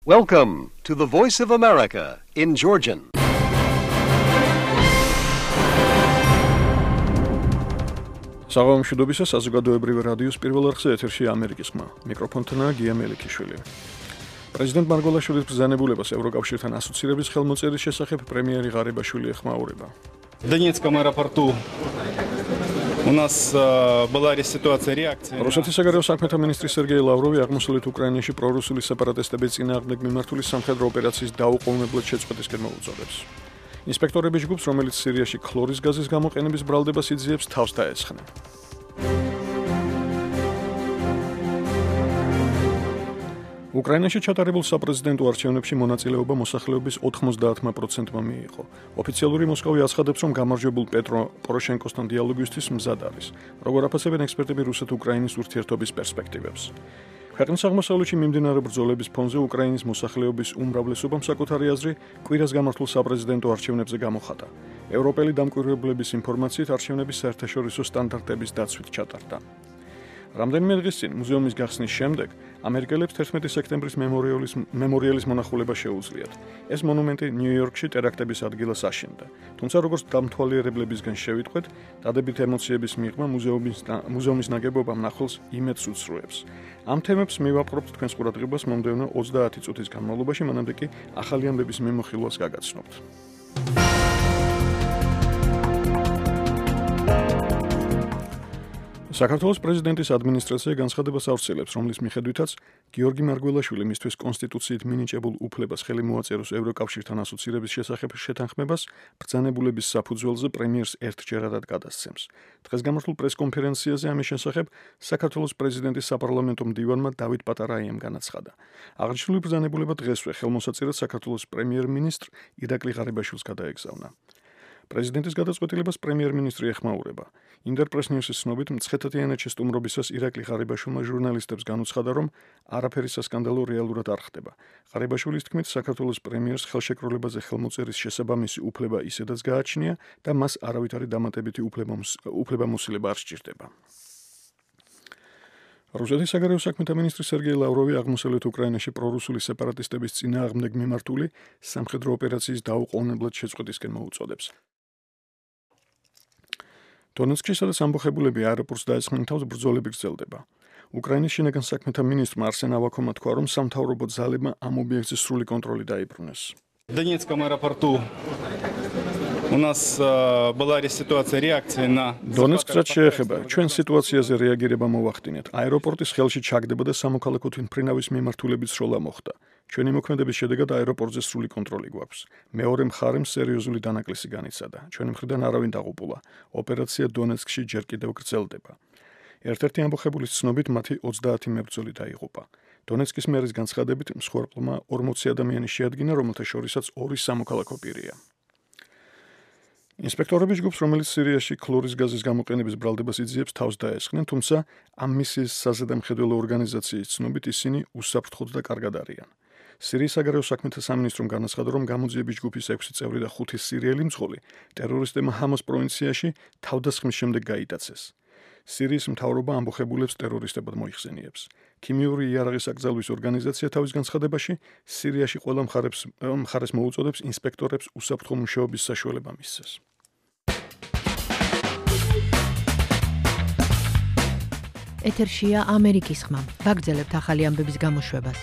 Welcome to the Voice of America in Georgian. საღამომშვიდობისა საზოგადოებრივი რადიოს პირველ არხზე ეთერშია ამერიკის ხმა. მიკროფონთანაა გია მელიქიშვილი. პრეზიდენტ მარგველაშვილის ბრძანებულებას ევროკავშირთან ასოცირების ხელმოწერის შესახებ პრემიერი ღარიბაშვილი ეხმაურება. В Донецком аэропорту у нас была ситуация реакция. რუსეთის საგარეო საქმეთა მინისტრი სერგეი ლავროვი აღმოსავლეთ უკრაინაში პრორუსული სეპარატისტების წინააღმდეგ მიმართული სამხედრო ოპერაციის დაუყოვნებლად შეწყვეტისკენ მოუწოდებს. ინსპექტორების ჯგუფს, რომელიც სირიაში ქლორის გაზის გამოყენების ბრალდებას იძიებს, თავს დაესხნენ. უკრაინაში ჩატარებულ საპრეზიდენტო არჩევნებში მონაწილეობა მოსახლეობის 90%-მა მიიღო. ოფიციალური მოსკოვი აცხადებს, რომ გამარჯვებულ პეტრო პოროშენკოსთან დიალოგისთვის მზად არის. როგორ აფასებენ ექსპერტები რუსეთ-უკრაინის ურთიერთობის პერსპექტივებს. ქვეყნის აღმოსავლეთში მიმდინარე ბრძოლების ფონზე უკრაინის მოსახლეობის უმრავლესობამ საკუთარი აზრი კვირას გამართულ საპრეზიდენტო არჩევნებზე გამოხატა. ევროპელი დამკვირვებლების ინფორმაციით არჩევნები საერთაშორისო სტანდარტების დაცვით ჩატარდა. რამდენიმე დღის წინ მუზეუმის გახსნის შემდეგ ამერიკელებს 11 სექტემბრის მემორიალის მონახულება შეუძლიათ. ეს მონუმენტი ნიუ-იორკში ტერაქტების ადგილას აშენდა. თუმცა როგორც დამთვალიერებლებისგან შევიტყვეთ, დადებით ემოციების მიღმა მუზეუმის ნაგებობა მნახველს იმედს უსწროებს. ამ თემებს მივაპყრობთ თქვენს ყურადღებას მომდევნო 30 წუთის განმავლობაში, მანამდე კი ახალი ამბების მიმოხილვას გაგაცნობთ. საქართველოს პრეზიდენტის ადმინისტრაცია განცხადებას ავრცელებს, რომლის მიხედვითაც გიორგი მარგველაშვილი მისთვის კონსტიტუციით მინიჭებულ უფლებას ხელი მოაწეროს ევროკავშირთან ასოცირების შესახებ შეთანხმებას ბრძანებულების საფუძველზე პრემიერს ერთჯერადად გადასცემს. დღეს გამართულ პრესკონფერენციაზე ამის შესახებ საქართველოს პრეზიდენტის საპარლამენტო მდივანმა დავით პატარაიამ განაცხადა. აღნიშნული ბრძანებულება დღესვე ხელმოსაწირად საქართველოს პრემიერ-მინისტრ ირაკლი ღარიბაშვილს გადაეგზავნა. პრეზიდენტის გადაწყვეტილებას პრემიერ-მინისტრი ეხმაურება. ინტერპრეს ნიუსის ცნობით, მცხეთათიანეთში სტუმრობისას ირაკლი ღარიბაშვილმა ჟურნალისტებს განუცხადა, რომ არაფერი სასკანდალო რეალურად არ ხდება. ღარიბაშვილის თქმით, საქართველოს პრემიერს ხელშეკრულებაზე ხელმოწერის შესაბამისი უფლება ისედაც გააჩნია და მას არავითარი დამატებითი უფლებამოსილება არ სჭირდება. რუსეთის საგარეო საქმეთა მინისტრი სერგეი ლავროვი აღმოსავლეთ უკრაინაში პრორუსული სეპარატისტების წინააღმდეგ მიმართული სამხედრო ოპერაციის დაუყოვნებლად შეწყვეტისკენ მოუწოდებს. დონეცკში, სადაც ამბოხებულები აეროპორტს დაესხნენ თავს, ბრძოლები გრძელდება. უკრაინის შინაგან საქმეთა მინისტრმა არსენ ავაქოვმა თქვა, რომ სამთავრობო ძალებმა ამ ობიექტზე სრული კონტროლი დაიბრუნეს. В Донецком аэропорту у нас была ситуация реакция на დონეცკს რაც შეეხება, ჩვენ სიტუაციაზე რეაგირება მოვახდინეთ. აეროპორტის ხელში ჩაგდება და სამოქალაქო თვითმფრინავის მიმართულებით სროლა მოხდა. ჩვენი მოქმედების შედეგად აეროპორტზე სრული კონტროლი გვაქვს. მეორე მხარემ სერიოზული დანაკლისი განიცადა. ჩვენი მხრიდან არავინ დაღუპულა. ოპერაცია დონეცკში ჯერ კიდევ გრძელდება. ერთ-ერთი ამბოხებულის ცნობით მათი 30 მებრძოლი დაიღუპა. დონეცკის მერის განცხადებით, მსხვერპლმა 40 ადამიანი შეადგინა, რომელთა შორისაც 2 სამოქალაქო პირია. ინსპექტორების ჯგუფს, რომელიც სირიაში ქლორის გაზის გამოყენების ბრალდებას იძიებს, თავს დაესხნენ, თუმცა ამ მისიის საზედამხედველო ორგანიზაციის ცნობით ისინი უსაფრთხოდ და კარგად არიან. სირიის საგარეო საქმეთა სამინისტრომ განაცხადა, რომ გამოძიების ჯგუფის 6 წევრი და 5 სირიელი მძღოლი ტერორისტებმა ჰამას პროვინციაში თავდასხმის შემდეგ გაიტაცეს. სირიის მთავრობა ამბოხებულებს ტერორისტებად მოიხსენიებს. ქიმიური იარაღის აკრძალვის ორგანიზაცია თავის განცხადებაში სირიაში ყველა მხარეს მოუწოდებს ინსპექტორებს უსაფრთხო მუშაობის საშუალება მისცეს. ეთერშია ამერიკის ხმა. ვაგრძელებთ ახალი ამბების გამოშვებას.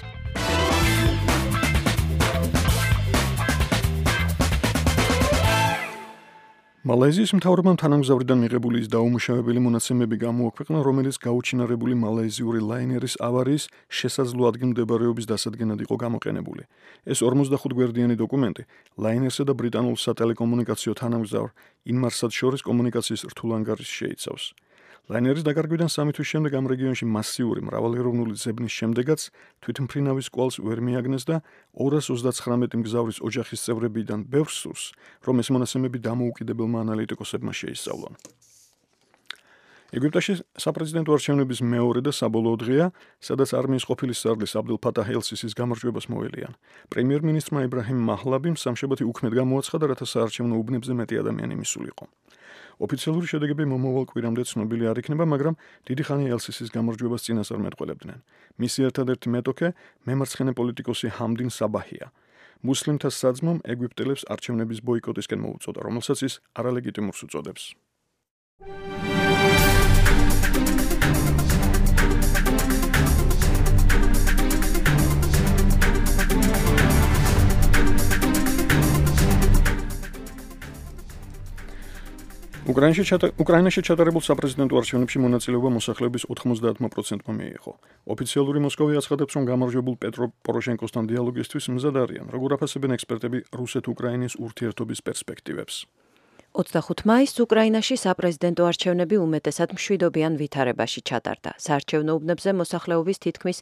მალაიზიის მთავრობამ თანამგზავრიდან მიღებული ის დაუმუშავებელი მონაცემები გამოაქვეყნა, რომელიც გაუჩინარებული მალაიზიური ლაინერის ავარიის შესაძლო ადგილმდებარეობის დასადგენად იყო გამოყენებული. ეს 45 გვერდიანი დოკუმენტი ლაინერსა და ბრიტანულ სატელეკომუნიკაციო თანამგზავრ ინმარსად შორის კომუნიკაციის რთულ ანგარიშს შეიცავს. ლაინერის დაკარგვიდან 3 თვის შემდეგ ამ რეგიონში მასიური მრავალეროვნული ძებნის შემდეგაც თვითმფრინავის კვალს ვერ მიაგნეს და 239 მგზავრის ოჯახის წევრებიდან ბევრს სურს, რომ ეს მონაცემები დამოუკიდებელმა ანალიტიკოსებმა შეისწავლონ. ეგვიპტეში საპრეზიდენტო არჩევნების მეორე და საბოლოო დღეა, სადაც არმიის ყოფილი სარდლის აბდელ ფატაჰ ელ-სისის გამარჯვებას მოელიან. პრემიერ-მინისტრმა იბრაჰიმ მაჰლაბიმ სამშაბათი უქმედ გამოაცხადა, რათა საარჩევნო უბნებზე მეტი ადამიანი მისულიყო. ოფიციალური შედეგები მომავალ კვირამდე ცნობილი არ იქნება, მაგრამ დიდი ხანი ელ-სისის გამარჯვებას წინასწარ მეტყველებდნენ. მისი ერთადერთი მეტოქე მემარცხენე პოლიტიკოსი ჰამდინ საბაჰია. მუსლიმთა საძმომ ეგვიპტელებს არჩევნების ბოიკოტისკენ მოუწოდა, რომელსაც ის არალეგიტიმურს უწოდებს. უკრაინაში ჩატარებულ საპრეზიდენტო არჩევნებში მონაწილეობა მოსახლეობის 90%-მა მიიღო. ოფიციალური მოსკოვი აცხადებს, რომ გამარჯვებულ პეტრო პოროშენკოსთან დიალოგისთვის მზად არიან, როგორ აფასებენ ექსპერტები რუსეთ-უკრაინის ურთიერთობის პერსპექტივებს. 25 მაისს უკრაინაში საპრეზიდენტო არჩევნები უმეტესად მშვიდობიან ვითარებაში ჩატარდა. საარჩევნო უბნებზე მოსახლეობის თითქმის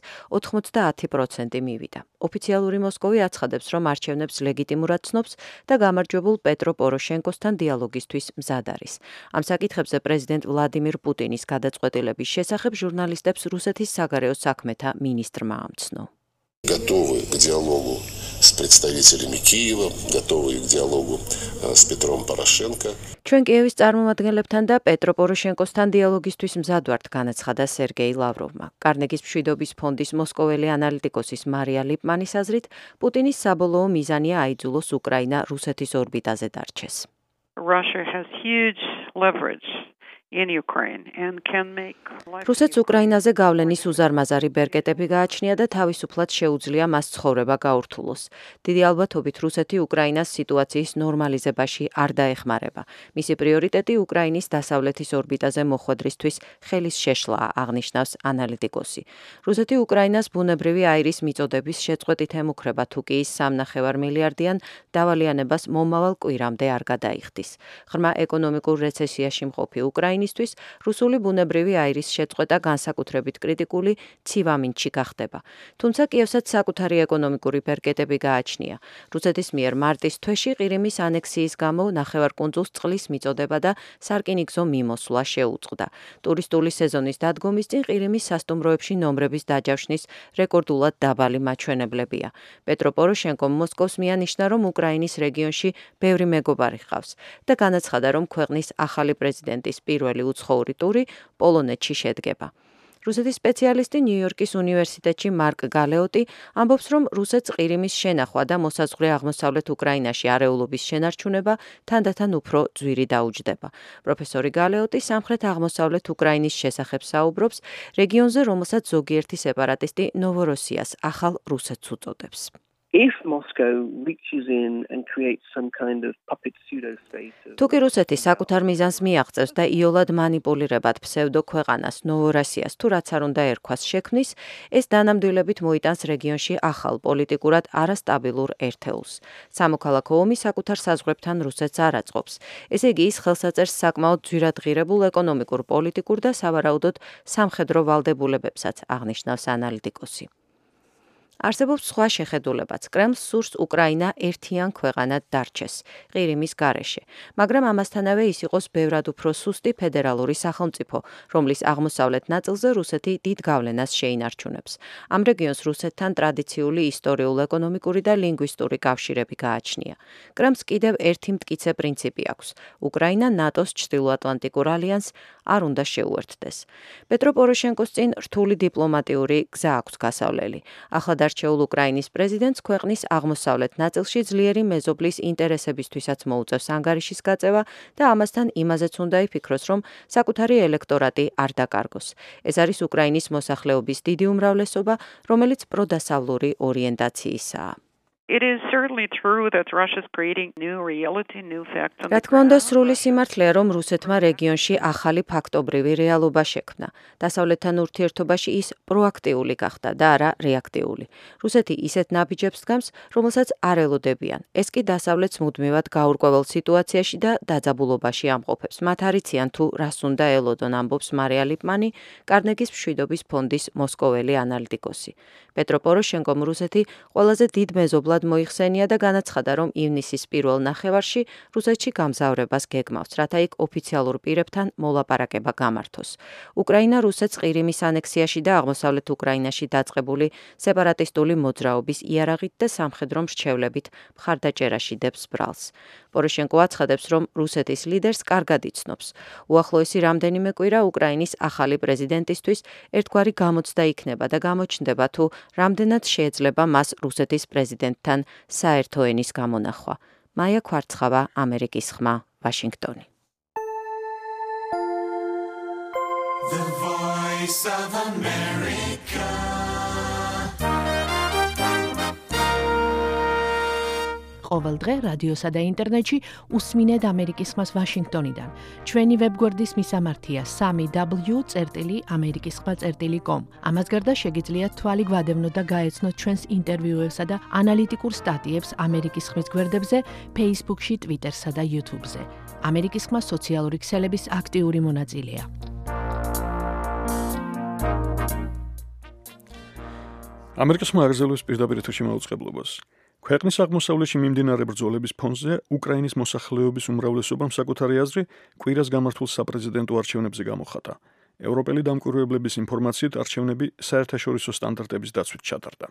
90% მივიდა. ოფიციალური მოსკოვი აცხადებს, რომ არჩევნებს ლეგიტიმურად ცნობს და გამარჯვებულ პეტრო პოროშენკოსთან დიალოგისთვის მზად არის. ამ საკითხებზე პრეზიდენტ ვლადიმირ პუტინის გადაწყვეტილების შესახებ ჟურნალისტებს რუსეთის საგარეო საქმეთა მინისტრმა ამცნო. Готовы к диалогу с представителями Киева, готовы к диалогу с Петром Порошенко. ჩვენ კიევის წარმომადგენლებთან და პეტრო პოროშენკოსთან დიალოგისთვის მზად ვართ, განაცხადა სერგეი ლავროვმა. კარნეგის მშვიდობის ფონდის მოსკოველი ანალიტიკოსის მარია ლიპმანის აზრით, პუტინის საბოლოო მიზანია აიძულოს უკრაინა რუსეთის ორბიტაზე დარჩეს. Russia has huge leverage in Ukraine and can make რუსეთს უკრაინაზე გავლენის უზარმაზარი ბერკეტები გააჩნია და თავისუფლად შეუძლია მას ცხოვრება გაურთულოს. დიდი ალბათობით რუსეთი უკრაინას სიტუაციის ნორმალიზებაში არ დაეხმარება. მისი პრიორიტეტი უკრაინის დასავლეთის ორბიტაზე მოხვედრისთვის ხელის შეშლაა, აღნიშნავს ანალიტიკოსი. რუსეთი უკრაინას ბუნებრივი აირის მიწოდების შეწყვეტით ემუქრება, თუ კი ის 3,5 მილიარდიან დავალიანებას მომავალ კვირამდე არ გადაიხდის. ღრმა ეკონომიკურ რეცესიაში მყოფი უკრაინისთვის რუსული ბუნებრივი აირის შეწყვეტა განსაკუთრებით კრიტიკული ცივამინდში გახდება. თუმცა კიევსაც საკუთარი ეკონომიკური ბერკეტები გააჩნია. რუსეთის მიერ მარტის თვეში ყირიმის ანექსიის გამო ნახევარკუნძულს წყლის მიწოდება და სარკინიგზო მიმოსვლა შეუწყდა. ტურისტული სეზონის დადგომის წინ ყირიმის სასტუმროებში ნომრების დაჯავშნის რეკორდულად დაბალი მაჩვენებლებია. პეტრო პოროშენკომ მოსკოვს მიანიშნა, რომ უკრაინის რეგიონში ბევრი მეგობარი ჰყავს და განაცხადა, რომ ქვეყნის ახალი პრეზიდენტის პირველი უცხოური ტური პოლონეთში შედგება. რუსეთის სპეციალისტი ნიუ-იორკის უნივერსიტეტში მარკ გალეოტი ამბობს, რომ რუსეთს ყირიმის შენახვა და მოსაზღვრე აღმოსავლეთ უკრაინაში არეულობის შენარჩუნება თანდათან უფრო ძვირი დაუჯდება. პროფესორი გალეოტი სამხრეთ აღმოსავლეთ უკრაინის შესახებ საუბრობს რეგიონზე, რომელსაც ზოგიერთი სეპარატისტი ნოვოროსიას ახალ რუსეთს უწოდებს. If Moscow reaches in and creates some kind of puppet pseudo-state. თუ კი რუსეთი საკუთარ მიზანს მიაღწევს და იოლად მანიპულირებად ფსევდო ქვეყანას ნოვოროსიას თუ რაც არ უნდა ერქვას შექმნის, ეს დანამდვილებით მოიტანს რეგიონში ახალ პოლიტიკურად არასტაბილურ ერთეულს. სამოქალაქო ომი საკუთარ საზღვრებთან რუსეთს არ აწყობს. ესე იგი ის ხელსაწერს საკმაოდ ძვირად ღირებულ ეკონომიკურ, პოლიტიკურ და სავარაუდოდ სამხედრო ვალდებულებებსაც, აღნიშნავს ანალიტიკოსი. არსებობს სხვა შეხედულებაც. კრემლს სურს უკრაინა ერთიან ქვეყანად დარჩეს ყირიმის გარეშე, მაგრამ ამასთანავე ის იყოს ბევრად უფრო სუსტი ფედერალური სახელმწიფო, რომლის აღმოსავლეთ ნაწილზე რუსეთი დიდ გავლენას შეინარჩუნებს. ამ რეგიონს რუსეთთან ტრადიციული ისტორიულ-ეკონომიკური და ლინგვისტური კავშირები გააჩნია. კრემლს კიდევ ერთი მტკიცე პრინციპი აქვს. უკრაინა ნატოს ჩრდილოატლანტიკურ ალიანსს არ უნდა შეუერთდეს. პეტრო პოროშენკოს წინ რთული დიპლომატიური გზა აქვს გასავლელი. ახლად არჩეულ უკრაინის პრეზიდენტს ქვეყნის აღმოსავლეთ ნაწილში ძლიერი მეზობლის ინტერესებისთვისაც მოუწევს ანგარიშის გაწევა და ამასთან იმაზეც უნდა იფიქროს, რომ საკუთარი ელექტორატი არ დაკარგოს. ეს არის უკრაინის მოსახლეობის დიდი უმრავლესობა, რომელიც პროდასავლური ორიენტაციისაა. It is certainly true that Russia is creating new reality, new facts. რა თქმა უნდა, სრული სიმართლეა, რომ რუსეთმა რეგიონში ახალი ფაქტობრივი რეალობა შექმნა. დასავლეთთან ურთიერთობაში ის პროაქტიული გახდა და არა რეაქტიული. რუსეთი ისეთ ნაბიჯებს დგამს, რომელსაც არ ელოდებიან. ეს კი დასავლეთს მუდმივად გაურკვეველ სიტუაციაში და დაძაბულობაში ამყოფებს. მათ არ იციან თუ რას უნდა ელოდონ, ამბობს მარია ლიპმანი, კარნეგის მშვიდობის ფონდის მოსკოველი ანალიტიკოსი. პეტრო პოროშენკომ რუსეთი ყველაზე დიდ მეზობლად ოფიციალურად მოიხსენია და განაცხადა, რომ ივნისის პირველ ნახევარში რუსეთში გამგზავრებას გეგმავს, რათა იქ ოფიციალურ პირებთან მოლაპარაკება გამართოს. უკრაინა რუსეთს ყირიმის ანექსიაში და აღმოსავლეთ უკრაინაში დაწყებული სეპარატისტული მოძრაობის იარაღით და სამხედრო მრჩევლებით მხარდაჭერაში დებს ბრალს. პოროშენკო აცხადებს, რომ რუსეთის ლიდერს კარგად იცნობს. უახლოესი რამდენიმე კვირა უკრაინის ახალი პრეზიდენტისთვის ერთგვარი გამოცდა იქნება და გამოჩნდება, თუ რამდენად შეიძლება მას რუსეთის პრეზიდენტთან საერთო ენის გამონახვა. მაია ქვარცხავა, ამერიკის ხმა, ვაშინგტონი. The Voice of America. ყოველ დღე რადიოსა და ინტერნეტში უსმინეთ ამერიკის ხმას ვაშინგტონიდან. ჩვენი ვებგვერდის მისამართია 3w.amerikiskhma.com. ამას გარდა შეგიძლიათ თვალი გვადევნოთ და გაეცნოთ ჩვენს ინტერვიუებსა და ანალიტიკურ სტატიებს ამერიკის ხმის გვერდებზე, Facebook-ში, Twitter-სა და YouTube-ზე. ამერიკის ხმა სოციალური ქსელების აქტიური მონაწილეა. ამერიკის ხმა აღზევს პირდაპირ ეთერში მაუწყებლობას. ქვეყნის აღმოსავლეთში მიმდინარე ბრძოლების ფონზე უკრაინის მოსახლეობის უმრავლესობამ საკუთარი აზრი კვირას გამართულ საპრეზიდენტო არჩევნებზე გამოხატა. ევროპელი დამკვირვებლების ინფორმაციით არჩევნები საერთაშორისო სტანდარტების დაცვით ჩატარდა.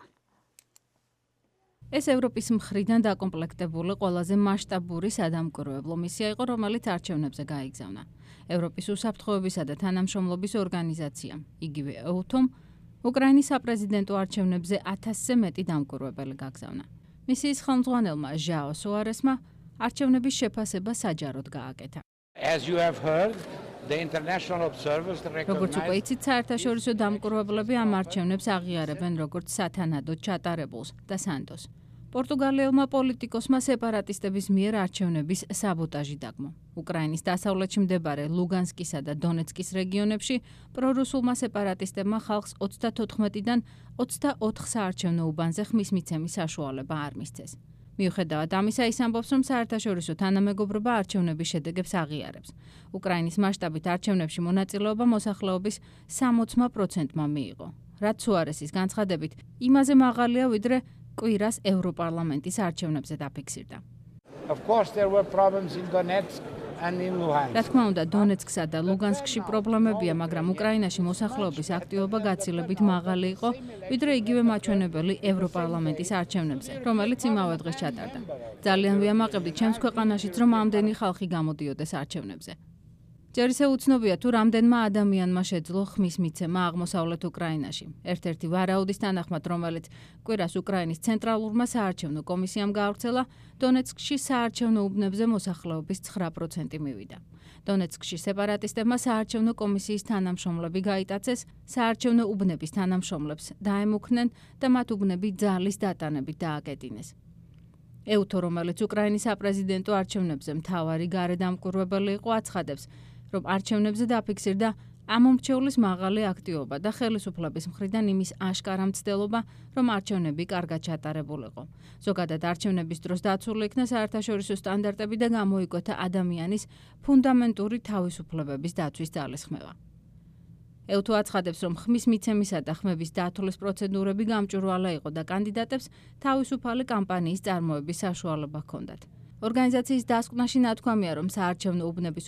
ეს ევროპის მხრიდან დაკომპლექტებული ყველაზე მასშტაბური სადამკვირვებლო მისია იყო, რომელიც არჩევნებზე გაიგზავნა. ევროპის უსაფრთხოებისა და თანამშრომლობის ორგანიზაციამ, იგივე EUTOM, უკრაინის საპრეზიდენტო არჩევნებზე 1000-ზე მეტი დამკვირვებელი გაგზავნა. მისიის ხელმძღვანელმა ჟაო სოარესმა არჩევნების შეფასება საჯაროდ გააკეთა. როგორც უკვე იცით, საერთაშორისო დამკვირვებლები ამ არჩევნებს აღიარებენ როგორც სათანადოდ ჩატარებულს და სანდოს. პორტუგალიელმა პოლიტიკოსმა სეპარატისტების მიერ არჩევნების საბოტაჟი დაგმო. უკრაინის დასავლეთში მდებარე ლუგანსკისა და დონეცკის რეგიონებში პრორუსულმა სეპარატისტებმა ხალხს 34-დან 24 საარჩევნო უბანზე ხმის მიცემის საშუალება არ მისცეს. მიუხედავად ამისა, ის ამბობს, რომ საერთაშორისო თანამეგობრობა არჩევნების შედეგებს აღიარებს. უკრაინის მასშტაბით არჩევნებში მონაწილეობა მოსახლეობის 60%-მა მიიღო. რაც სუარესის განცხადებით, იმაზე მაღალია, ვიდრე კვირას ევროპარლამენტის არჩევნებზე დაფიქსირდა. რა თქმა უნდა, დონეცკსა და ლუგანსკში პრობლემებია, მაგრამ უკრაინაში მოსახლეობის აქტივობა გაცილებით მაღალი იყო, ვიდრე იგივე მაჩვენებელი ევროპარლამენტის არჩევნებზე, რომელიც იმავე დღეს ჩატარდა. ძალიან ვიამაყებდით ჩემს ქვეყანაშიც, რომ ამდენი ხალხი გამოდიოდეს არჩევნებზე. ჯერ ისე უცნობია, თუ რამდენმა ადამიანმა შეძლო ხმის მიცემა აღმოსავლეთ უკრაინაში. ერთ-ერთი ვარაუდის თანახმად, რომელიც კვირას უკრაინის ცენტრალურმა საარჩევნო კომისიამ გაავრცელა, დონეცკში საარჩევნო უბნებზე მოსახლეობის 9% მივიდა. დონეცკში სეპარატისტებმა საარჩევნო კომისიის თანამშრომლები გაიტაცეს, საარჩევნო უბნების თანამშრომლებს დაემუქნენ და მათ უბნები ძალის დატანებით დააკეტინეს. EUTO, რომელიც უკრაინის საპრეზიდენტო არჩევნებზე მთავარი გარედამკვირვებელი იყო, აცხადებს, რომ არჩევნებზე დაფიქსირდა ამომრჩევლის მაღალი აქტივობა და ხელისუფლების მხრიდან იმის აშკარა მცდელობა, რომ არჩევნები კარგად ჩატარებულიყო. ზოგადად არჩევნების დროს დაცული იქნა საერთაშორისო სტანდარტები და გამოიკვეთა ადამიანის ფუნდამენტური თავისუფლებების დაცვის ძალისხმევა. EUTO აცხადებს, რომ ხმის მიცემისა და ხმების დათვლის პროცედურები გამჭვირვალე იყო და კანდიდატებს თავისუფალი კამპანიის წარმოების საშუალება ჰქონდათ. ორგანიზაციის დასკვნაში ნათქვამია, რომ საარჩევნო უბნების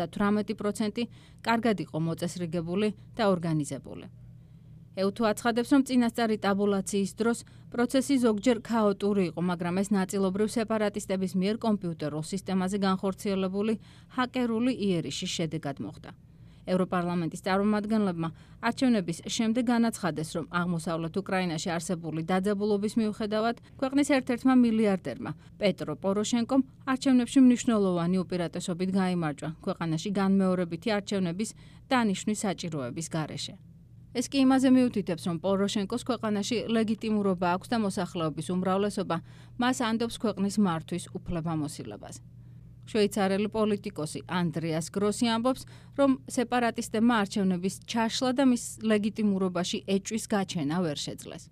98% კარგად იყო მოწესრიგებული და ორგანიზებული. EUTO აცხადებს, რომ წინასწარი ტაბულაციის დროს პროცესი ზოგჯერ ქაოტური იყო, მაგრამ ეს ნაწილობრივ სეპარატისტების მიერ კომპიუტერულ სისტემაზე განხორციელებული ჰაკერული იერიშის შედეგად მოხდა. ევროპარლამენტის წარმომადგენლებმა არჩევნების შემდეგ განაცხადეს, რომ აღმოსავლეთ უკრაინაში არსებული დაძაბულობის მიუხედავად, ქვეყნის ერთ-ერთმა მილიარდერმა პეტრო პოროშენკომ არჩევნებში მნიშვნელოვანი უპირატესობით გაიმარჯვა ქვეყანაში განმეორებითი არჩევნების დანიშვნის საჭიროების გარეშე. ეს კი იმაზე მიუთითებს, რომ პოროშენკოს ქვეყანაში ლეგიტიმურობა აქვს და მოსახლეობის უმრავლესობა მას ანდობს ქვეყნის მართვის უფლებამოსილებას. შვეიცარელი პოლიტიკოსი ანდრეას გროსი ამბობს, რომ სეპარატისტებმა არჩევნების ჩაშლა და მის ლეგიტიმურობაში ეჭვის გაჩენა ვერ შეძლეს.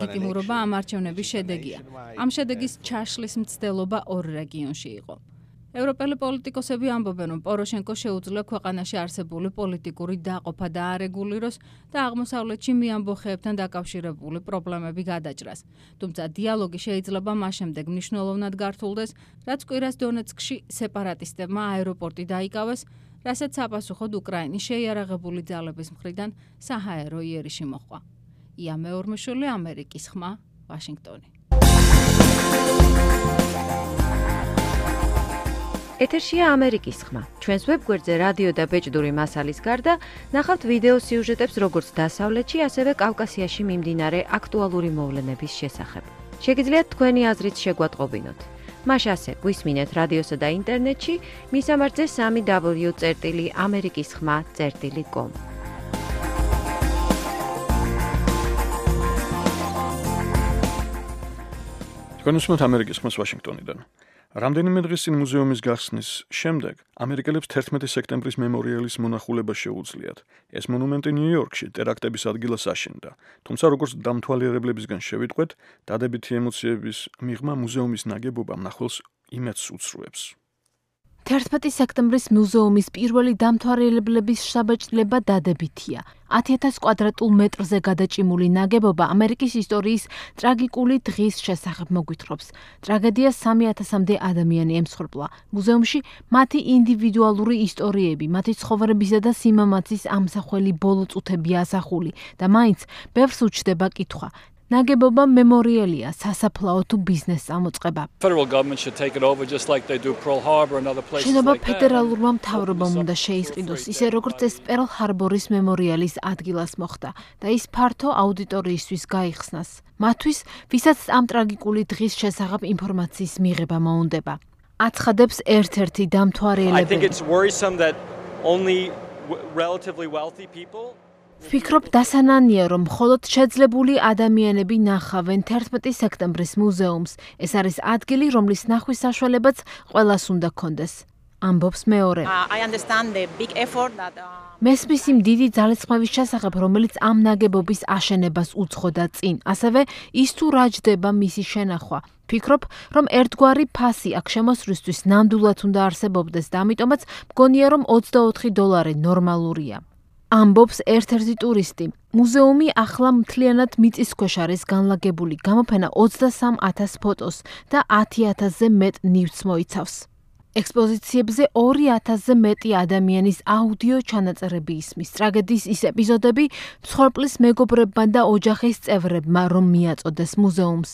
ლეგიტიმურობა ამ არჩევნების შედეგია. ამ შედეგის ჩაშლის მცდელობა ორ რეგიონში იყო. ევროპელი პოლიტიკოსები ამბობენ, რომ პოროშენკო შეუძლია ქვეყანაში არსებული პოლიტიკური დაყოფა დაარეგულიროს და აღმოსავლეთში მიამბოხეებთან დაკავშირებული პრობლემები გადაჭრას. თუმცა დიალოგი შეიძლება მას შემდეგ მნიშვნელოვნად გართულდეს, რაც კვირას დონეცკში სეპარატისტებმა აეროპორტი დაიკავეს, რასაც საპასუხოდ უკრაინის შეიარაღებული ძალების მხრიდან საჰაერო იერიში მოჰყვა. ია მეორმიშვილი, ამერიკის ხმა, ვაშინგტონი. ეთერშია ამერიკის ხმა. ჩვენს ვებგვერდზე რადიო და ბეჭდური მასალის გარდა ნახავთ ვიდეო სიუჟეტებს როგორც დასავლეთში, ასევე კავკასიაში მიმდინარე აქტუალური მოვლენების შესახებ. შეგიძლიათ თქვენი აზრით შეგვატყობინოთ. მას ასე გვისმინეთ რადიოსა და ინტერნეტში, მისამართზე www.amerikiskhma.com. თქვენ უსმენთ ამერიკის ხმას ვაშინგტონიდან. რამდენიმე დღის წინ მუზეუმის გახსნის შემდეგ ამერიკელებს 11 სექტემბრის მემორიალის მონახულება შეუძლიათ. ეს მონუმენტი ნიუ-იორკში ტერაქტების ადგილას აშენდა. თუმცა როგორც დამთვალიერებლებისგან შევიტყვეთ, დადებითი ემოციების მიღმა მუზეუმის ნაგებობა მნახველს იმედს უსრუებს. 11 სექტემბრის მუზეუმის პირველი დამთვალიერებლების შთაბეჭდილება დადებითია. 10,000 კვადრატულ მეტრზე გადაჭიმული ნაგებობა ამერიკის ისტორიის ტრაგიკული დღის შესახებ მოგვითხრობს. ტრაგედიას 3,000-მდე ადამიანი ემსხვერპლა. მუზეუმში მათი ინდივიდუალური ისტორიები, მათი ცხოვრებისა და სიმამაცის ამსახველი ბოლო წუთებია ასახული და მაინც ბევრს უჩნდება კითხვა. ნაგებობა მემორიალია, სასაფლაო თუ ბიზნეს წამოწყება. შენობა ფედერალურმა მთავრობამ უნდა შეისყიდოს, ისე როგორც ეს პერლ ჰარბორის მემორიალის ადგილას მოხდა და ის ფართო აუდიტორიისთვის გაიხსნას. მათთვის, ვისაც ამ ტრაგიკული დღის შესახებ ინფორმაციის მიღება მოუნდება. აცხადებს ერთ-ერთი დამთვალიერებელი. ვფიქრობ დასანანია, რომ მხოლოდ შეძლებული ადამიანები ნახავენ 11 სექტემბრის მუზეუმს. ეს არის ადგილი, რომლის ნახვის საშუალებაც ყველას უნდა კონდეს. ამბობს მეორე. მესმის იმ დიდი ძალისხმევის შესახებ, რომელიც ამ ნაგებობის აშენებას უძღოდა წინ. ასევე ის თუ რა ჯდება მისი შენახვა. ვფიქრობ, რომ ერთგვარი ფასი აქ შემოსვლისთვის ნამდვილად უნდა არსებობდეს და ამიტომაც მგონია, რომ $24 ნორმალურია. ამბობს ერთ-ერთი ტურისტი. მუზეუმი ახლა მთლიანად მიწისქვეშ არის განლაგებული, გამოფენა 23,000 ფოტოს და 10,000-ზე მეტ ნივთს მოიცავს. ექსპოზიციებზე 2,000-ზე მეტი ადამიანის აუდიო ჩანაწერები ისმის. ტრაგედიის ის ეპიზოდები მსხვერპლის მეგობრებმა და ოჯახის წევრებმა რომ მიაწოდეს მუზეუმს.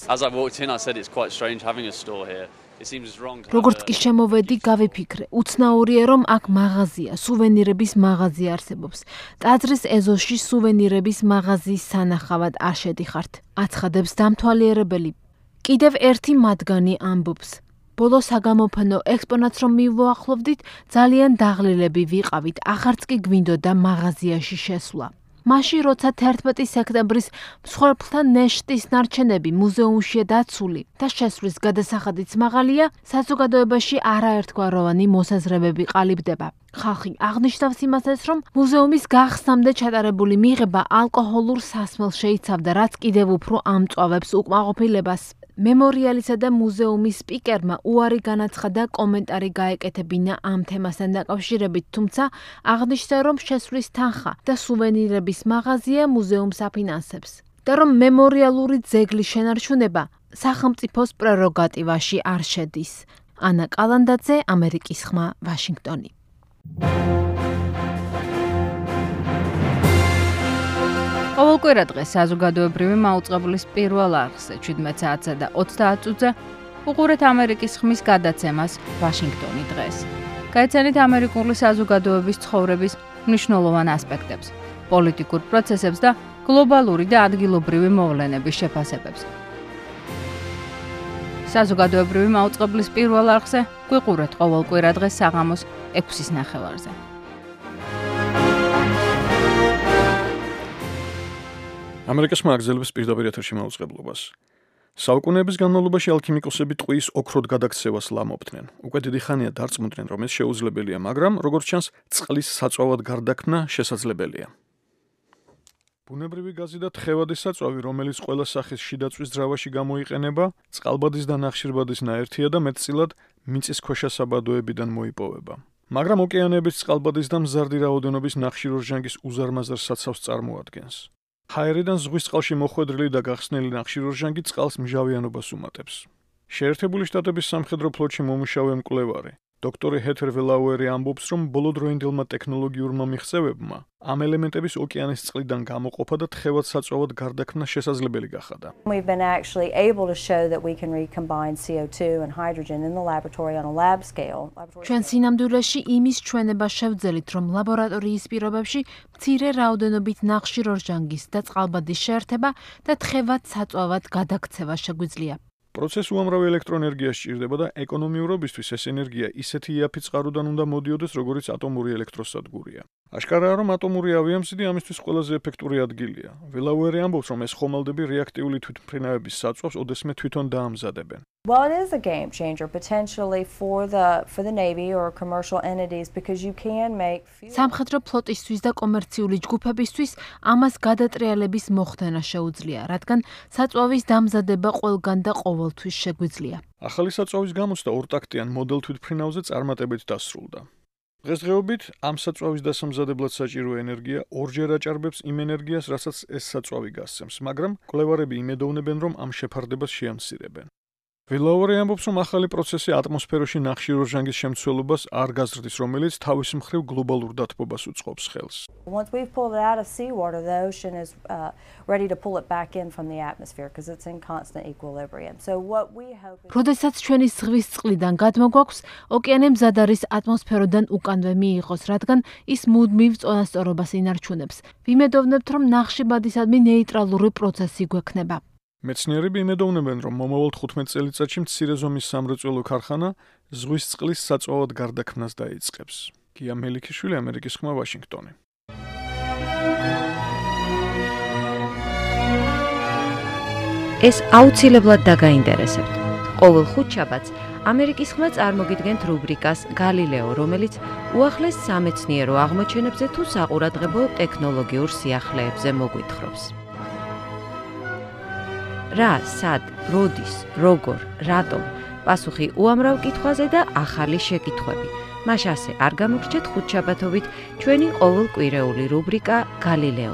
როგორც კი შემოვედი, გავიფიქრე, უცნაურია, რომ აქ მაღაზია, სუვენირების მაღაზი არსებობს. ტაძრის ეზოში სუვენირების მაღაზიის სანახავად არ შედიხართ. აცხადებს დამთვალიერებელი. კიდევ ერთი მათგანი ამბობს. ბოლო საგამოფენო ექსპონატს რომ მივუახლოვდით, ძალიან დაღლილები ვიყავით, ახარც კი გვინდოდა მაღაზიაში შესვლა. მაშინ როცა 11 სექტემბრის მსხვერპლთა ნეშტის ნარჩენები მუზეუმშია დაცული და შესვლის გადასახადიც მაღალია, საზოგადოებაში არაერთგვაროვანი მოსაზრებები ყალიბდება. ხალხი აღნიშნავს იმასაც, რომ მუზეუმის გახსნამდე ჩატარებული მიღება ალკოჰოლურ სასმელს შეიცავდა, რაც კიდევ უფრო ამწვავებს უკმაყოფილებას. მემორიალისა და მუზეუმის სპიკერმა უარი განაცხადა კომენტარი გაეკეთებინა ამ თემასთან დაკავშირებით, თუმცა აღნიშნა, რომ შესვლის თანხა და სუვენირების მაღაზია მუზეუმს აფინანსებს და რომ მემორიალური ძეგლის შენარჩუნება სახელმწიფოს პრეროგატივაში არ შედის. ანა კალანდაძე, ამერიკის ხმა, ვაშინგტონი. ყოველკვირა დღეს საზოგადოებრივი მაუწყებლის პირველ არხზე 17 საათსა და 30 წუთზე უყურეთ ამერიკის ხმის გადაცემას ვაშინგტონი დღეს. გაიცანით ამერიკული საზოგადოების ცხოვრების მნიშვნელოვან ასპექტებს, პოლიტიკურ პროცესებს და გლობალური და ადგილობრივი მოვლენების შეფასებებს. საზოგადოებრივი მაუწყებლის პირველ არხზე გვიყურეთ ყოველკვირა დღეს საღამოს 6:30-ზე. ამერიკის მაგზელებს პირდაპირ ეთერში მაუწყებლობას. საუკუნეების განმავლობაში ალქიმიკოსები ტყუის ოქროდ გადაქცევას ლამობდნენ. უკვე დიდი ხანია დარწმუნდნენ, რომ ეს შეუძლებელია, მაგრამ როგორც ჩანს, წყლის საწვავად გარდაქმნა შესაძლებელია. ბუნებრივი გაზი და თხევადი საწვავი, რომელიც ყველა სახის შიდაწვის ძრავაში გამოიყენება, წყალბადის და ნახშირბადის ნაერთია და მეტწილად მიწისქვეშა საბადოებიდან მოიპოვება. მაგრამ ოკეანეების წყალბადის და მზარდი რაოდენობის ნახშირორჟანგის უზარმაზარ საცავს წარმოადგენს. ჰაერიდან ზღვის წყალში მოხვედრილი და გახსნილი ნახშირორჟანგი წყალს მჟავიანობას უმატებს. შეერთებული შტატების სამხედრო ფლოტში მომუშავე მკვლევარი დოქტორი ჰეთერ ველაუერი ამბობს, რომ ბოლოდროინდელმა ტექნოლოგიურმა მიღწევებმა ამ ელემენტების ოკეანის წყლიდან გამოყოფა და თხევად საწვავად გარდაქმნა შესაძლებელი გახადა. We've been actually able to show that we can recombine CO2 and hydrogen in the laboratory on a lab scale. ჩვენ სინამდვილეში იმის ჩვენება შევძელით, რომ ლაბორატორიის პირობებში მცირე რაოდენობით ნახშირორჟანგის და წყალბადის შეერთება და თხევად საწვავად გადაქცევა შეგვიძლია. პროცესს უამრავი ელექტროენერგია სჭირდება და ეკონომიურობისთვის ეს ენერგია ისეთი იაფი წყაროდან უნდა მოდიოდეს, როგორც ატომური ელექტროსადგურია. აშკარაა, რომ ატომური ავიამზიდი ამისთვის ყველაზე ეფექტური ადგილია. ველაუერი ამბობს, რომ ეს ხომალდები რეაქტიული თვითმფრინავების საწვავს ოდესმე თვითონ დაამზადებენ. Well, it is a game changer potentially for the Navy or commercial entities because you can make სამხედრო ფლოტისთვის და კომერციული ჯგუფებისთვის ამას გადატრიალების მოხდენა შეუძლია, რადგან საწვავის დამზადება ყველგან და ყოველთვის შეგვიძლია. ახალი საწვავის გამოცდა ორტაქტიან მოდელ თვითმფრინავზე წარმატებით დასრულდა. დღესდღეობით ამ საწვავის დასამზადებლად საჭირო ენერგია ორჯერ აჭარბებს იმ ენერგიას, რასაც ეს საწვავი გასცემს, მაგრამ მკვლევარები იმედოვნებენ, რომ ამ შეფარდებას შეამცირებენ. ველაუერი ამბობს, რომ ახალი პროცესი ატმოსფეროში ნახშირორჟანგის შემცველობას არ გაზრდის, რომელიც თავის მხრივ გლობალურ დათბობას უწყობს ხელს. Once we've pulled it out of seawater, the ocean is ready to pull it back in from the atmosphere because it's in constant equilibrium. So what we hope is როდესაც ჩვენი ზღვის წყლიდან გადმოგვაქვს, ოკეანე მზად არის ატმოსფეროდან უკანვე მიიღოს, რადგან ის მუდმივ წონასწორობას ინარჩუნებს. ვიმედოვნებთ, რომ ნახშირბადისადმი ნეიტრალური პროცესი გვექნება. მეცნიერები იმედოვნებენ, რომ მომავალ 15 წელიწადში მცირე ზომის სამრეწველო ქარხანა ზღვის წყლის საწვავად გარდაქმნას დაიწყებს. გია მელიქიშვილი, ამერიკის ხმა, ვაშინგტონი. ეს აუცილებლად დაგაინტერესებთ. ყოველ ხუთშაბათს ამერიკის ხმა წარმოგიდგენთ რუბრიკას გალილეო, რომელიც უახლეს სამეცნიერო აღმოჩენებზე თუ საყურადღებო ტექნოლოგიურ სიახლეებზე მოგვითხრობს. რა, სად, როდის, როგორ, რატომ, პასუხი უამრავ კითხვაზე და ახალი შეკითხვები. მას ასე არ გამოგრჩეთ ხუთშაბათობით ჩვენი ყოველკვირეული რუბრიკა გალილეო.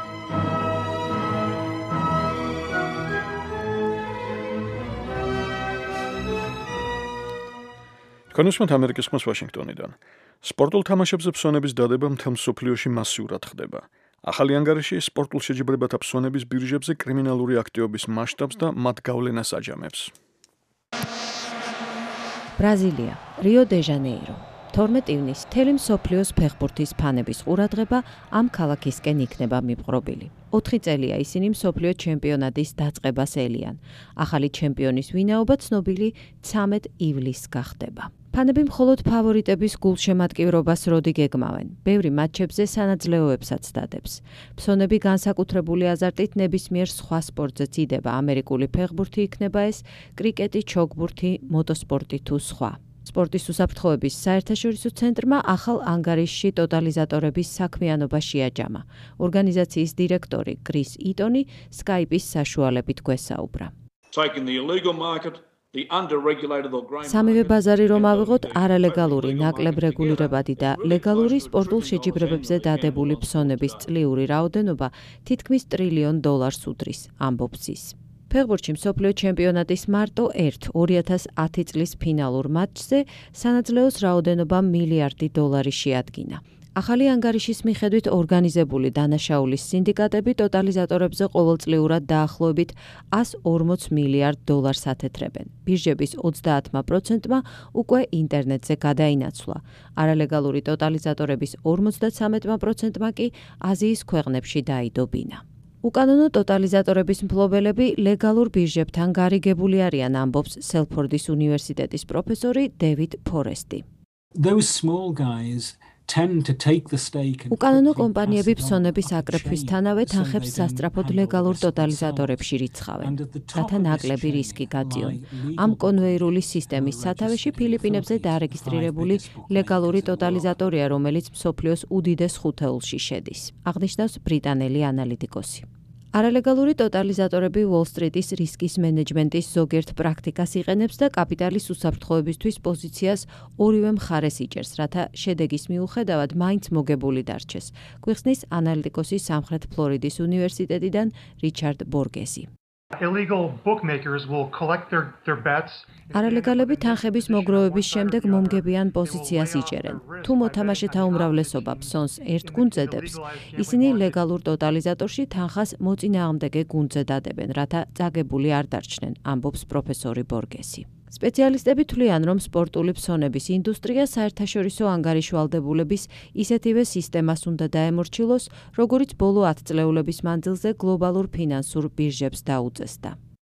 თქვენ უსმენთ ამერიკის ხმას ვაშინგტონიდან. სპორტულ თამაშებზე ფსონების დადება მთელ მსოფლიოში მასიურად ხდება. ახალი ანგარიში სპორტულ შეჯიბრებათა ფსონების ბირჟებზე კრიმინალური აქტივობის მასშტაბს და მათ გავლენას აჯამებს. ბრაზილია, რიო დე ჟანეირო. 12 ივნისს მთელი მსოფლიოს ფეხბურთის ფანების ყურადღება ამ ქალაქისკენ იქნება მიპყრობილი. 4 წელია ისინი მსოფლიო ჩემპიონატის დაწყებას ელიან. ახალი ჩემპიონის ვინაობა ცნობილი 13 ივლისს გახდება. ფანები მხოლოდ ფავორიტების გულშემატკივრობას როდი გეგმავენ. ბევრი მატჩებზე სანაძლეოებსაც დადებს. ფსონები განსაკუთრებული აზარტით ნებისმიერ სხვა სპორტზეც იდება. ამერიკული ფეხბურთი იქნება ეს, კრიკეტი, ჩოგბურთი, მოტოსპორტი თუ სხვა. სპორტის უსაფრთხოების საერთაშორისო ცენტრმა ახალ ანგარიშში ტოტალიზატორების საქმიანობა შეაჯამა. ორგანიზაციის დირექტორი კრის იტონი სკაიპის საშუალებით გვესაუბრა. სამივე ბაზარი რომ ავიღოთ არალეგალური, ნაკლებ რეგულირებადი და ლეგალური სპორტულ შეჯიბრებებზე დადებული ფსონების წლიური რაოდენობა თითქმის $1 ტრილიონ უდრის, ამბობს ის. ფეხბურთში მსოფლიო ჩემპიონატის მარტო 2010 წლის ფინალურ მატჩზე სანაძლეოს რაოდენობა $1 მილიარდი შეადგინა. ახალი ანგარიშის მიხედვით ორგანიზებული დანაშაულის სინდიკატები ტოტალიზატორებზე ყოველწლიურად დაახლოებით $140 მილიარდ ათეთრებენ. ბირჟების 30%-მა უკვე ინტერნეტზე გადაინაცვლა. არალეგალური ტოტალიზატორების 53%-მა კი აზიის ქვეყნებში დაიდობინა. უკანონო ტოტალიზატორების მფლობელები ლეგალურ ბირჟებთან გარიგებული არიან, ამბობს სელფორდის უნივერსიტეტის პროფესორი დევიდ ფორესტი. Those small guys უკანონო კომპანიები ფსონების აკრეფვისთანავე თანხებს სასწრაფოდ ლეგალურ ტოტალიზატორებში რიცხავენ, რათა ნაკლები რისკი გაწიონ. ამ კონვეირული სისტემის სათავეში ფილიპინებზე დარეგისტრირებული ლეგალური ტოტალიზატორია, რომელიც მსოფლიოს უდიდეს 5-ეულში შედის, აღნიშნავს ბრიტანელი ანალიტიკოსი. არალეგალური ტოტალიზატორები უოლ-სტრიტის რისკის მენეჯმენტის ზოგიერთ პრაქტიკას იყენებს და კაპიტალის უსაფრთხოებისთვის პოზიციას ორივე მხარეს იჭერს, რათა შედეგის მიუხედავად მაინც მოგებული დარჩეს, გვიხსნის ანალიტიკოსი სამხრეთ ფლორიდის უნივერსიტეტიდან რიჩარდ ბორგესი. Illegal bookmakers will collect their bets. არალეგალები თანხების მოგროვების შემდეგ მომგებიან პოზიციას იჭერენ. თუ მოთამაშეთა უმრავლესობა ფსონს ერთ გუნდზე დებს, ისინი ლეგალურ ტოტალიზატორში თანხას მოწინააღმდეგე გუნდზე დადებენ, რათა წაგებული არ დარჩნენ, ამბობს პროფესორი ბორგესი. სპეციალისტები თვლიან, რომ სპორტული ფსონების ინდუსტრია საერთაშორისო ანგარიშვალდებულების ისეთივე სისტემას უნდა დაემორჩილოს, როგორიც ბოლო 10 წლეულების მანძილზე გლობალურ ფინანსურ ბირჟებს დაუწესდა.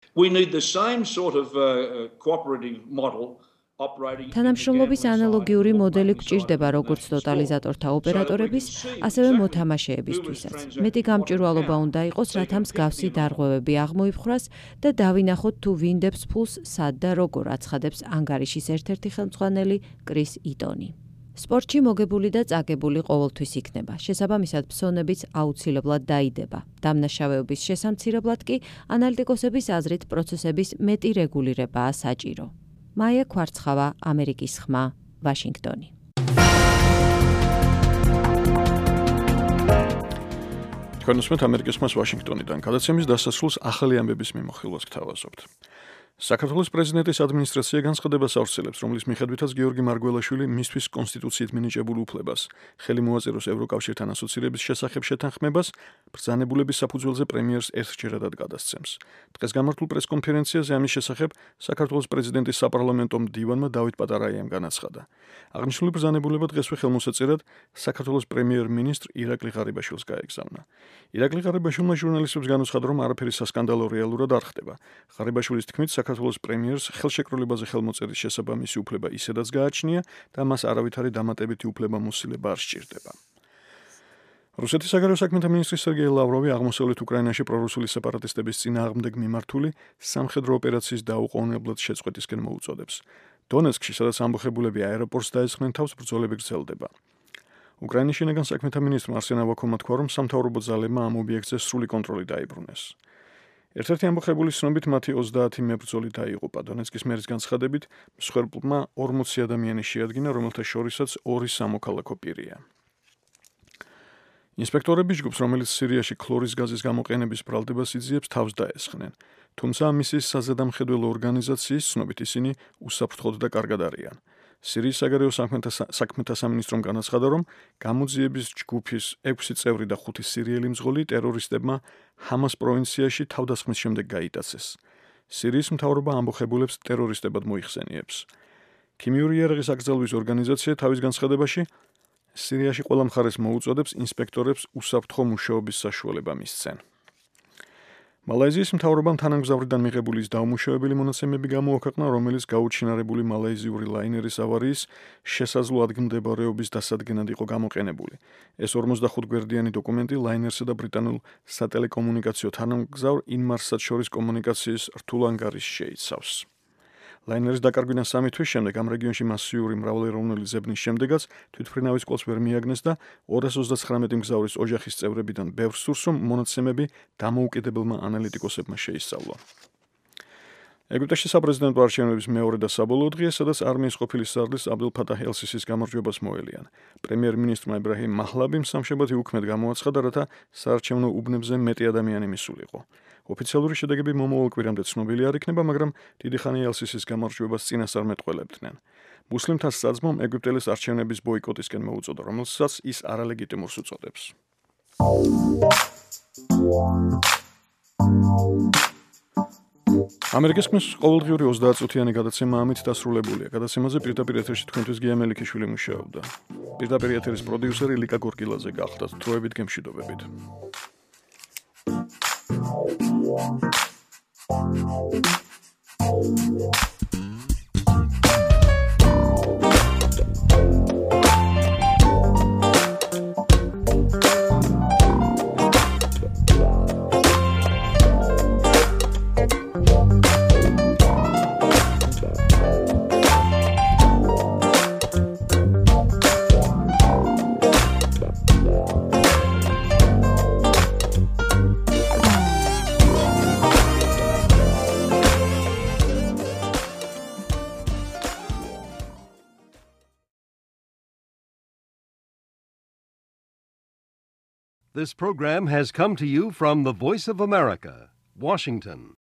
თანამშრომლობის ანალოგიური მოდელი გვჭირდება როგორც ტოტალიზატორთა ოპერატორების, ასევე მოთამაშეებისთვისაც. მეტი გამჭვირვალობა უნდა იყოს, რათა მსგავსი დარღვევები აღმოიფხვრას და დავინახოთ თუ ვინ დებს ფულს, სად და როგორ აცხადებს ანგარიშის ერთ-ერთი ხელმძღვანელი კრის იტონი. სპორტში მოგებული და წაგებული ყოველთვის იქნება. შესაბამისად, ფსონებიც აუცილებლად დაიდება. დამნაშავეობის შესამცირებლად კი ანალიტიკოსების აზრით პროცესების მეტი რეგულირებაა საჭირო. მაია ქვარცხავა, ამერიკის ხმა, ვაშინგტონი. თქვენ უსმენთ ამერიკის ხმას ვაშინგტონიდან. გადაცემის დასასრულს ახალი ამბების მიმოხილვას გთავაზობთ. საქართველოს პრეზიდენტის ადმინისტრაცია განცხადებას ავრცელებს, რომლის მიხედვითაც გიორგი მარგველაშვილი მისთვის კონსტიტუციით მინიჭებულ უფლებას ხელი მოაწეროს ევროკავშირთან ასოცირების შესახებ შეთანხმებას ბრძანებულების საფუძველზე პრემიერს ერთჯერადად გადასცემს. დღეს გამართულ პრესკონფერენციაზე ამის შესახებ საქართველოს პრეზიდენტის საპარლამენტო მდივანმა დავით პატარაიამ განაცხადა. აღნიშნული ბრძანებულება დღესვე ხელმოსაწერად საქართველოს პრემიერ-მინისტრ ირაკლი ღარიბაშვილს გაეგზავნა. ირაკლი ღარიბაშვილმა ჟურნალისტებს განუცხადა, რომ არაფერი სასკანდალო რეალურად არ ხდება. ღარიბაშვილის თქმით, საქართველოს პრემიერს ხელშეკრულებაზე ხელმოწერის შესაბამისი უფლება ისედაც გააჩნია და მას არავითარი დამატებითი უფლებამოსილება არ სჭირდება. რუსეთის საგარეო საქმეთა მინისტრი სერგეი ლავროვი აღმოსავლეთ უკრაინაში პრორუსული სეპარატისტების წინააღმდეგ მიმართული სამხედრო ოპერაციის დაუყოვნებლად შეწყვეტისკენ მოუწოდებს. დონეცკში, სადაც ამბოხებულები აეროპორტს დაესხნენ თავს, ბრძოლები გრძელდება. უკრაინის შინაგან საქმეთა მინისტრმა არსენ ავაკოვმა თქვა, რომ სამთავრობო ძალებმა ამ ობიექტზე სრული კონტროლი დაიბრუნეს. ერთ-ერთი ამბოხებულის ცნობით მათი 30 მებრძოლი დაიღუპა. დონეცკის მერის განცხადებით, მსხვერპლმა 40 ადამიანი შეადგინა, რომელთა შორისაც 2 სამოქალაქო პირია. ინსპექტორები ჯგუფს, რომელიც სირიაში ქლორის გაზის გამოყენების ბრალდებას იძიებს, თავს დაესხნენ. თუმცა მისის საზედამხედველო ორგანიზაციის ცნობით ისინი უსაფრთხოდ და კარგად არიან. სირიის საგარეო საქმეთა სამინისტრომ განაცხადა, რომ გამოძიების ჯგუფის 6 წევრი და 5 სირიელი მძღოლი ტერორისტებმა ჰამას პროვინციაში თავდასხმის შემდეგ გაიტაცეს. სირიის მთავრობა ამბოხებულებს ტერორისტებად მოიხსენიებს. ქიმიური იარაღის აკრძალვის ორგანიზაცია თავის განცხადებაში სირიაში ყველა მხარეს მოუწოდებს ინსპექტორებს უსაფრთხო მუშაობის საშუალება მისცენ. მალაიზიის მთავრობამ თანამგზავრიდან მიღებული დაუმუშავებელი მონაცემები გამოაქვეყნა, რომელიც გაუჩინარებული მალაიზიური ლაინერის ავარიის შესაძლო ადგილმდებარეობის დასადგენად იყო გამოყენებული. ეს 45 გვერდიანი დოკუმენტი ლაინერსა და ბრიტანულ სატელეკომუნიკაციო თანამგზავრ ინმარსად შორის კომუნიკაციის რთულ ანგარიშს შეიცავს. ლაინერის დაკარგვიდან 3 თვის შემდეგ ამ რეგიონში მასიური მრავალეროვნული ზებნის შემდეგაც თვითმფრინავის კოლს ვერ მიაგნეს და 239 მგზავრის ოჯახის წევრებიდან ბევრს სურს, რომ მონაცემები დამოუკიდებელმა ანალიტიკოსებმა შეისწავლონ. ეგვიპტეში საპრეზიდენტო არჩევნების მეორე და საბოლოო დღეა, სადაც არმიის ყოფილი სარდლის აბდულ ფატაჰ ელ-სისის გამარჯვებას მოელიან. პრემიერ-მინისტრმა იბრაჰიმ მაჰლაბიმ სამშაბათი უქმედ გამოაცხადა, რათა საარჩევნო უბნებზე მეტი ადამიანი მისულიყო. ოფიციალური შედეგები მომავალ კვირამდე ცნობილი არ იქნება, მაგრამ დიდი ხანი ელ-სისის გამარჯვებას წინასწარ მეტყველებდნენ. მუსლიმთა საძმომ ეგვიპტელის არჩევნების ბოიკოტისკენ მოუწოდა, რომელსაც ის არალეგიტიმურს უწოდებს. ამერიკის ხმის ყოველდღიური 30 წუთიანი გადაცემა ამით დასრულებულია. გადაცემაზე პირდაპირ ეთერში თქვენთვის გია მელიქიშვილი მუშაობდა. პირდაპირ ეთერის პროდიუსერი ლიკა გორკილაძე გახდათ. დროებით გემშვიდობებით. This program has come to you from the Voice of America, Washington.